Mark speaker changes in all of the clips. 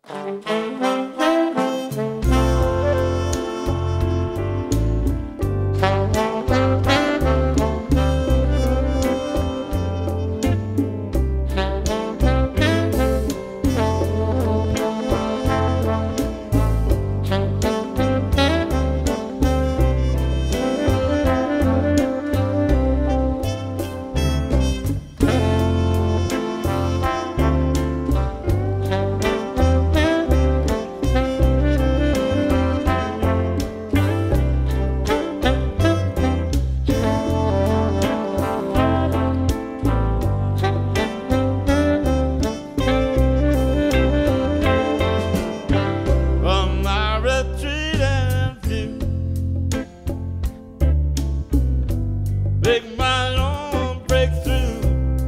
Speaker 1: Make my own breakthrough,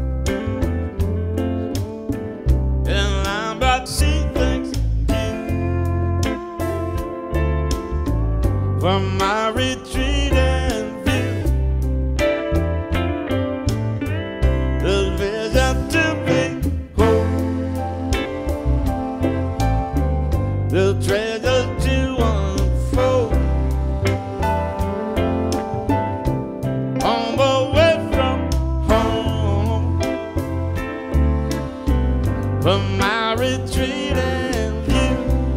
Speaker 1: and I'm about to see things new from my retreat and view. There's vision to behold, there's treasures to unfold. On the way from home, from my retreat and view.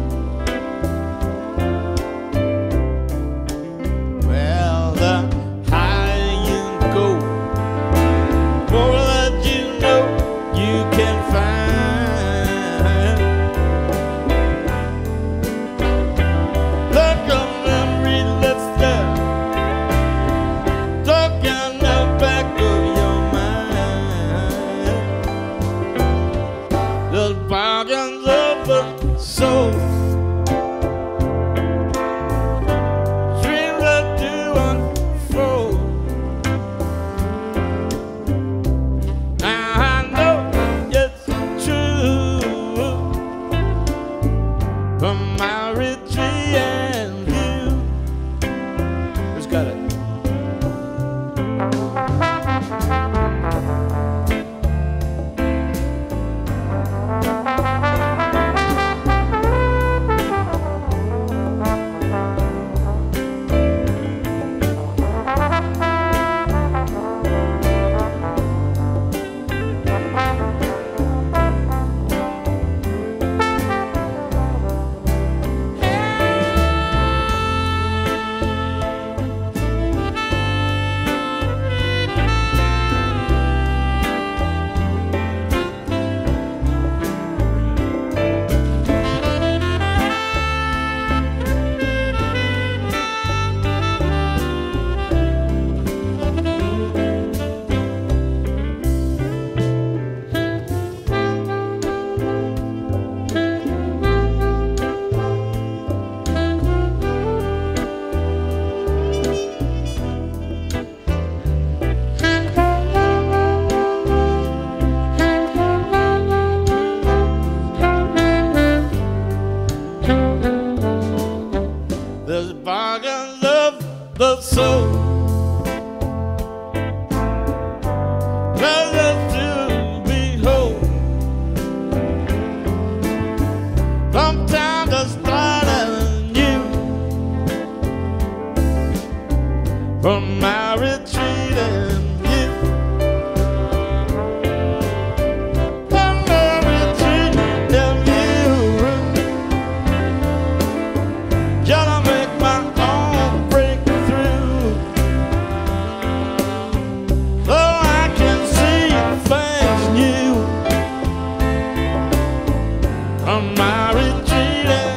Speaker 1: Well, the higher you go, more that you know you can find. Look a memory that's there, stuck in the back of your mind. The bargains of the soul, dreams that do unfold. Now I know it's true from my retreat and view. Who's got it? There's bargains of the soul, treasures to behold. Sometimes I start anew from my retreat and view. From my retreat and view, gotta make my own breakthrough, so I can see things new from my retreat.